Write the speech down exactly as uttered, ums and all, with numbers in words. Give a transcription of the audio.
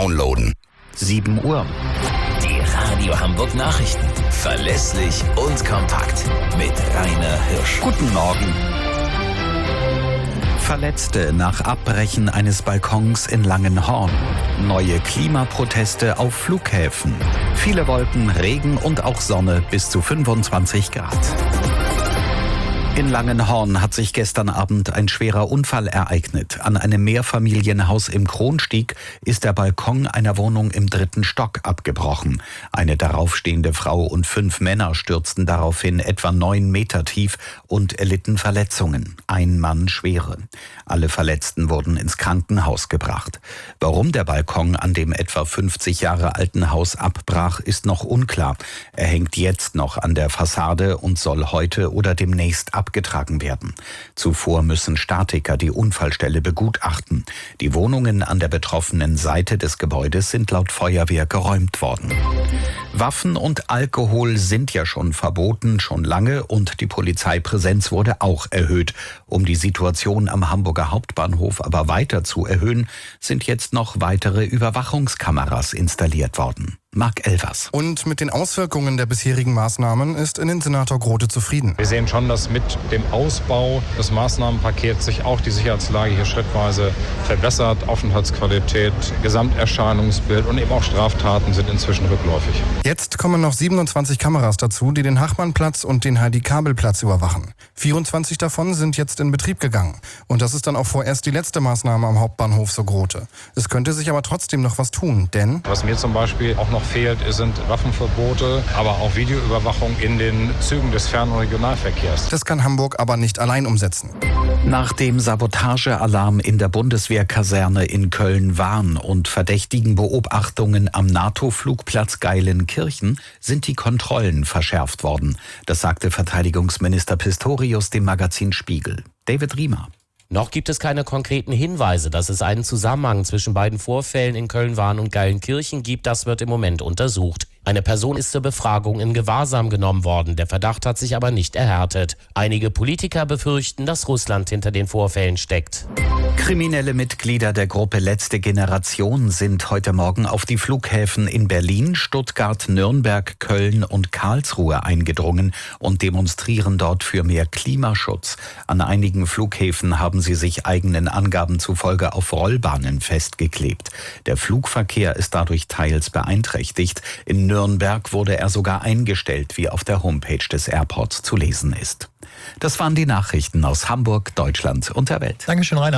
downloaden. sieben Uhr. Die Radio Hamburg Nachrichten. Verlässlich und kompakt. Mit Rainer Hirsch. Guten Morgen. Verletzte nach Abbrechen eines Balkons in Langenhorn. Neue Klimaproteste auf Flughäfen. Viele Wolken, Regen und auch Sonne bis zu fünfundzwanzig Grad. In Langenhorn hat sich gestern Abend ein schwerer Unfall ereignet. An einem Mehrfamilienhaus im Kronstieg ist der Balkon einer Wohnung im dritten Stock abgebrochen. Eine daraufstehende Frau und fünf Männer stürzten daraufhin etwa neun Meter tief und erlitten Verletzungen. Ein Mann schwere. Alle Verletzten wurden ins Krankenhaus gebracht. Warum der Balkon an dem etwa fünfzig Jahre alten Haus abbrach, ist noch unklar. Er hängt jetzt noch an der Fassade und soll heute oder demnächst abgebrochen abgetragen werden. Zuvor müssen Statiker die Unfallstelle begutachten. Die Wohnungen an der betroffenen Seite des Gebäudes sind laut Feuerwehr geräumt worden. Waffen und Alkohol sind ja schon verboten, schon lange, und die Polizeipräsenz wurde auch erhöht. Um die Situation am Hamburger Hauptbahnhof aber weiter zu erhöhen, sind jetzt noch weitere Überwachungskameras installiert worden. Marc Elvers. Und mit den Auswirkungen der bisherigen Maßnahmen ist Innensenator Grote zufrieden. Wir sehen schon, dass mit dem Ausbau des Maßnahmenpakets sich auch die Sicherheitslage hier schrittweise verbessert. Aufenthaltsqualität, Gesamterscheinungsbild und eben auch Straftaten sind inzwischen rückläufig. Jetzt kommen noch siebenundzwanzig Kameras dazu, die den Hachmannplatz und den Heidi-Kabel-Platz überwachen. vierundzwanzig davon sind jetzt in Betrieb gegangen. Und das ist dann auch vorerst die letzte Maßnahme am Hauptbahnhof so Grote. Es könnte sich aber trotzdem noch was tun, denn... Was mir zum Beispiel auch noch fehlt, sind Waffenverbote, aber auch Videoüberwachung in den Zügen des Fern- und Regionalverkehrs. Das kann Hamburg aber nicht allein umsetzen. Nach dem Sabotagealarm in der Bundeswehrkaserne in Köln-Wahn und verdächtigen Beobachtungen am NATO-Flugplatz Geilenkirchen sind die Kontrollen verschärft worden. Das sagte Verteidigungsminister Pistorius dem Magazin Spiegel. David Riemer. Noch gibt es keine konkreten Hinweise, dass es einen Zusammenhang zwischen beiden Vorfällen in Köln-Wahn und Geilenkirchen gibt. Das wird im Moment untersucht. Eine Person ist zur Befragung in Gewahrsam genommen worden. Der Verdacht hat sich aber nicht erhärtet. Einige Politiker befürchten, dass Russland hinter den Vorfällen steckt. Kriminelle Mitglieder der Gruppe Letzte Generation sind heute Morgen auf die Flughäfen in Berlin, Stuttgart, Nürnberg, Köln und Karlsruhe eingedrungen und demonstrieren dort für mehr Klimaschutz. An einigen Flughäfen haben sie sich eigenen Angaben zufolge auf Rollbahnen festgeklebt. Der Flugverkehr ist dadurch teils beeinträchtigt. In Nürnberg wurde er sogar eingestellt, wie auf der Homepage des Airports zu lesen ist. Das waren die Nachrichten aus Hamburg, Deutschland und der Welt. Dankeschön, Rainer.